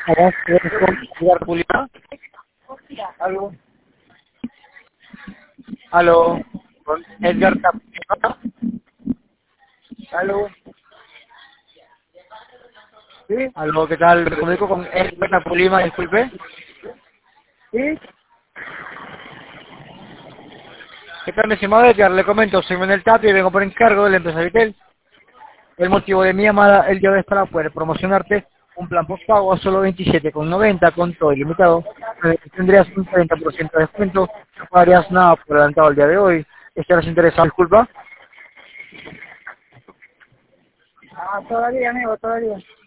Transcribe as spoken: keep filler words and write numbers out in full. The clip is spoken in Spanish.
Hola, con Edgar Pulima. ¿Algo? Aló, con Edgar Pulima. ¿Algo? ¿Sí? Aló, ¿qué tal? Me comunico con Edgar Pulima, disculpe. ¿Sí? ¿Qué tal, mi estimado Edgar? Le comento, soy Manuel Tapia y vengo por encargo de la empresa Vitel. El motivo de mi llamada el día de hoy es para poder promocionarte un plan postpago a solo veintisiete con noventa con todo ilimitado. Eh, Tendrías un treinta por ciento de descuento, no pagarías nada por adelantado el día de hoy. ¿Estarás interesado? Disculpa. Ah, todavía, amigo, todavía.